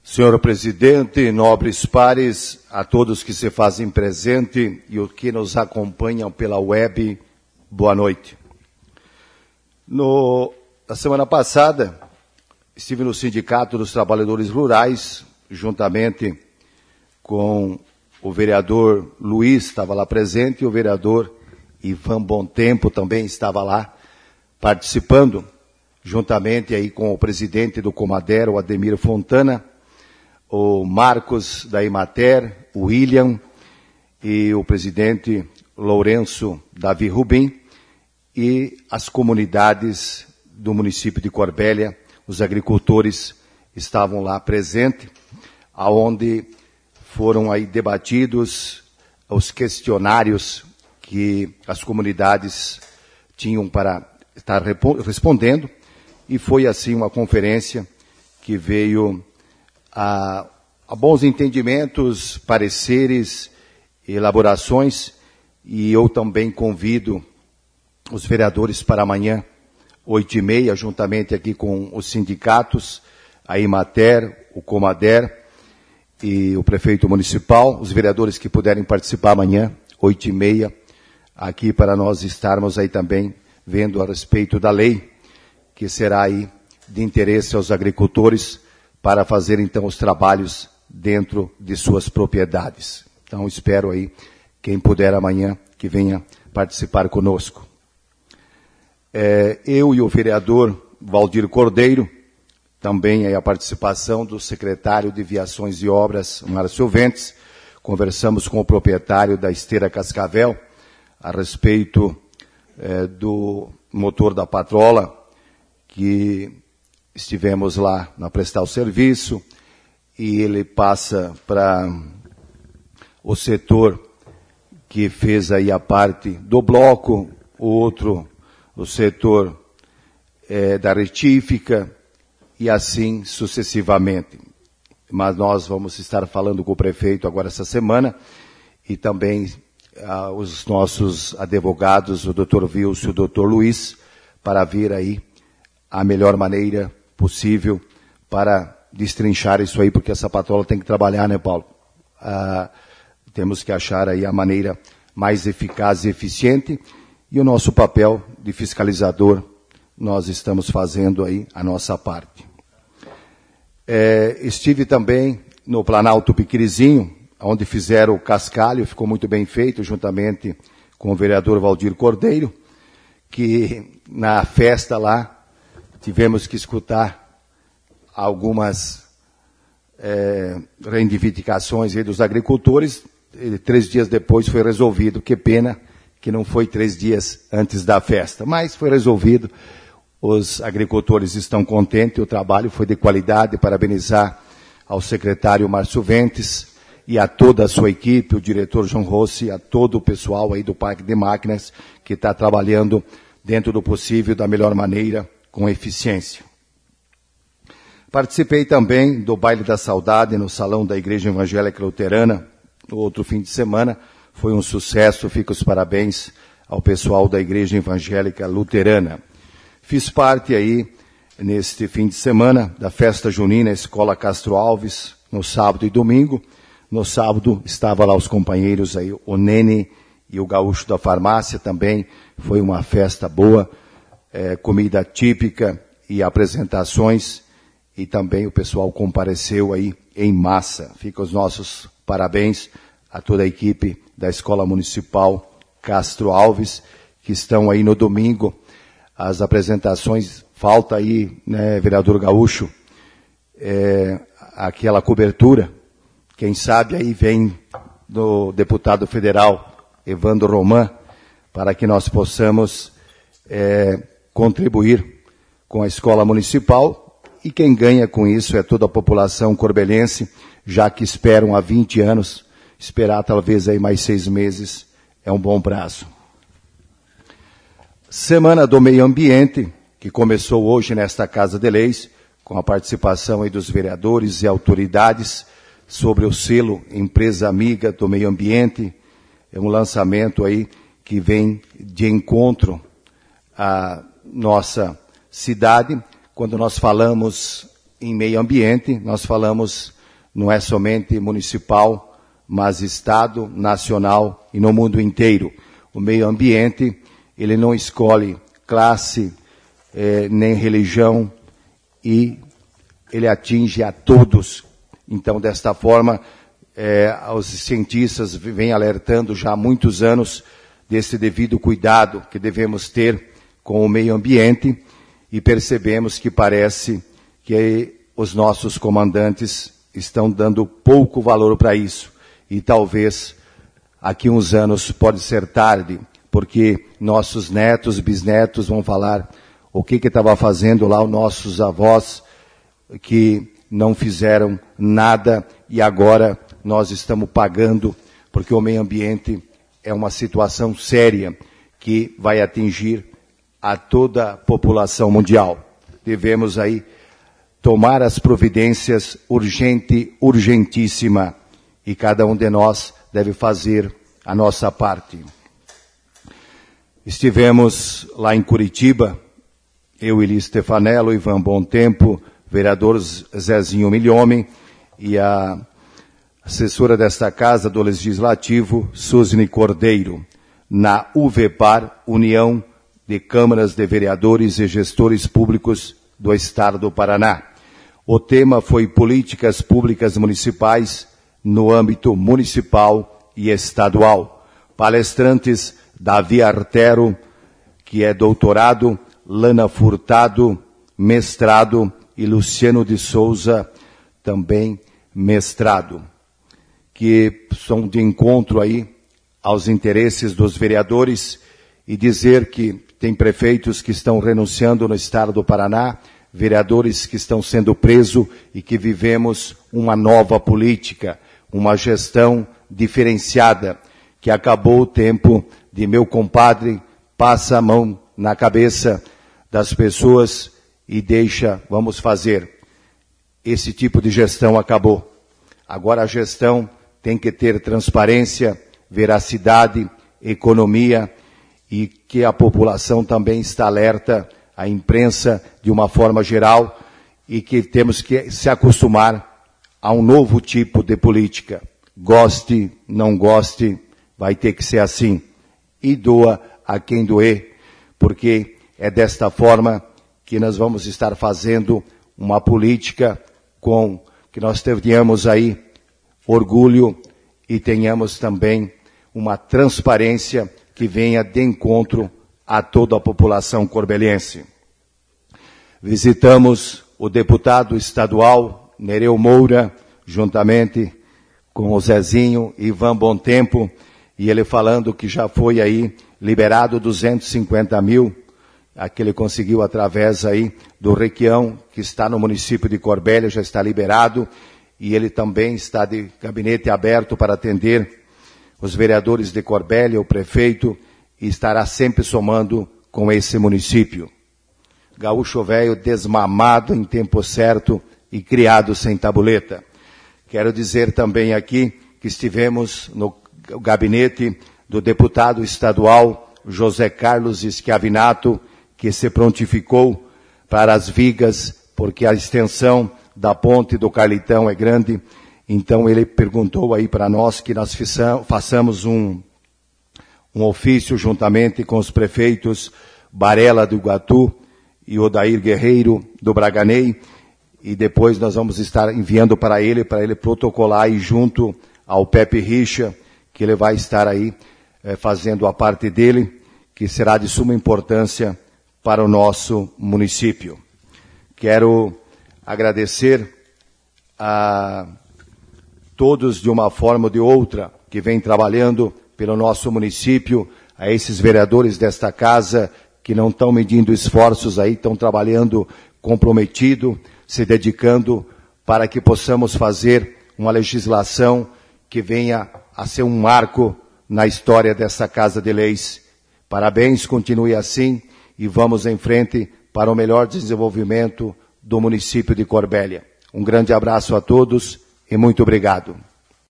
Senhor presidente, nobres pares, a todos que se fazem presente e os que nos acompanham pela web, boa noite. Na semana passada, estive no Sindicato dos Trabalhadores Rurais, juntamente com o vereador Luiz, estava lá presente, e o vereador Ivan Bontempo também estava lá participando, juntamente aí com o presidente do Comader, o Ademir Fontana, o Marcos da Emater, o William e o presidente Lourenço Davi Rubim e as comunidades do município de Corbélia, os agricultores estavam lá presentes, aonde foram aí debatidos os questionários que as comunidades tinham para estar respondendo, e foi assim uma conferência que veio a bons entendimentos, pareceres, elaborações, e eu também convido os vereadores para amanhã, 8h30, juntamente aqui com os sindicatos, a Emater, o Comader e o prefeito municipal, os vereadores que puderem participar amanhã, 8h30, aqui para nós estarmos aí também vendo a respeito da lei, que será aí de interesse aos agricultores, para fazer então os trabalhos dentro de suas propriedades. Então espero aí quem puder amanhã que venha participar conosco. Eu e o vereador Valdir Cordeiro, também aí a participação do secretário de Viações e Obras, Márcio Ventes, conversamos com o proprietário da Esteira Cascavel a respeito do motor da patrola, que estivemos lá a prestar o serviço, e ele passa para o setor que fez aí a parte do bloco, o outro, o setor da retífica, e assim sucessivamente. Mas nós vamos estar falando com o prefeito agora essa semana, e também os nossos advogados, o Dr. Wilson e o Dr. Luiz, para vir aí a melhor maneira possível para destrinchar isso aí, porque essa patrola tem que trabalhar, né, Paulo? Temos que achar aí a maneira mais eficaz e eficiente, e o nosso papel de fiscalizador, nós estamos fazendo aí a nossa parte. Estive também no Planalto Piquirizinho, onde fizeram o cascalho, ficou muito bem feito, juntamente com o vereador Valdir Cordeiro, que na festa lá, tivemos que escutar algumas reivindicações aí dos agricultores, e 3 dias depois foi resolvido. Que pena que não foi 3 dias antes da festa, mas foi resolvido, os agricultores estão contentes, o trabalho foi de qualidade. Parabenizar ao secretário Márcio Ventes e a toda a sua equipe, o diretor João Rossi, a todo o pessoal aí do Parque de Máquinas, que está trabalhando dentro do possível, da melhor maneira, com eficiência. Participei também do Baile da Saudade no Salão da Igreja Evangélica Luterana, no outro fim de semana. Foi um sucesso, fica os parabéns ao pessoal da Igreja Evangélica Luterana. Fiz parte aí, neste fim de semana, da festa junina Escola Castro Alves, no sábado e domingo. No sábado estava lá os companheiros aí, o Nene e o Gaúcho da Farmácia também. Foi uma festa boa. Comida típica e apresentações, e também o pessoal compareceu aí em massa. Fica os nossos parabéns a toda a equipe da Escola Municipal Castro Alves, que estão aí no domingo. As apresentações, falta aí, né, vereador Gaúcho, aquela cobertura, quem sabe aí vem do deputado federal Evandro Roman, para que nós possamos contribuir com a escola municipal, e quem ganha com isso é toda a população corbelense, já que esperam há 20 anos, esperar talvez aí mais 6 meses é um bom prazo. Semana do Meio Ambiente, que começou hoje nesta Casa de Leis, com a participação aí dos vereadores e autoridades, sobre o selo Empresa Amiga do Meio Ambiente. É um lançamento aí que vem de encontro à nossa cidade. Quando nós falamos em meio ambiente, nós falamos não é somente municipal, mas Estado, nacional e no mundo inteiro. O meio ambiente, ele não escolhe classe, nem religião, e ele atinge a todos. Então, desta forma, os cientistas vêm alertando já há muitos anos desse devido cuidado que devemos ter com o meio ambiente, e percebemos que parece que os nossos comandantes estão dando pouco valor para isso. E talvez aqui uns anos pode ser tarde, porque nossos netos, bisnetos vão falar o que estava fazendo lá os nossos avós, que não fizeram nada e agora nós estamos pagando, porque o meio ambiente é uma situação séria que vai atingir a toda a população mundial. Devemos aí tomar as providências urgentíssima, e cada um de nós deve fazer a nossa parte. Estivemos lá em Curitiba, eu, Eli Stefanello, Ivan Bom Tempo, vereador Zezinho Milhomem e a assessora desta casa do Legislativo, Suzine Cordeiro, na UVEPAR, União de Câmaras de Vereadores e Gestores Públicos do Estado do Paraná. O tema foi Políticas Públicas Municipais no âmbito municipal e estadual. Palestrantes Davi Artero, que é doutorado, Lana Furtado, mestrado, e Luciano de Souza, também mestrado, que são de encontro aí aos interesses dos vereadores, e dizer que tem prefeitos que estão renunciando no estado do Paraná, vereadores que estão sendo presos, e que vivemos uma nova política, uma gestão diferenciada, que acabou o tempo de meu compadre, passa a mão na cabeça das pessoas e deixa, vamos fazer. Esse tipo de gestão acabou. Agora a gestão tem que ter transparência, veracidade, economia, e que a população também está alerta, a imprensa de uma forma geral, e que temos que se acostumar a um novo tipo de política. Goste, não goste, vai ter que ser assim. E doa a quem doer, porque é desta forma que nós vamos estar fazendo uma política com que nós tenhamos aí orgulho e tenhamos também uma transparência que venha de encontro a toda a população corbeliense. Visitamos o deputado estadual Nereu Moura, juntamente com o Zezinho e Ivan Bom Tempo, e ele falando que já foi aí liberado 250 mil, que ele conseguiu através aí do Requião, que está no município de Corbélia, já está liberado, e ele também está de gabinete aberto para atender os vereadores de Corbélia, o prefeito, e estará sempre somando com esse município. Gaúcho velho desmamado em tempo certo e criado sem tabuleta. Quero dizer também aqui que estivemos no gabinete do deputado estadual José Carlos Schiavinato, que se prontificou para as vigas, porque a extensão da ponte do Carlitão é grande. Então ele perguntou aí para nós que nós façamos um ofício juntamente com os prefeitos Barela do Iguatu e Odair Guerreiro do Braganey, e depois nós vamos estar enviando para ele protocolar aí junto ao Pepe Richa, que ele vai estar aí fazendo a parte dele, que será de suma importância para o nosso município. Quero agradecer a todos de uma forma ou de outra que vêm trabalhando pelo nosso município, a esses vereadores desta casa que não estão medindo esforços aí, estão trabalhando comprometido, se dedicando para que possamos fazer uma legislação que venha a ser um marco na história dessa Casa de Leis. Parabéns, continue assim e vamos em frente para o melhor desenvolvimento do município de Corbélia. Um grande abraço a todos e muito obrigado.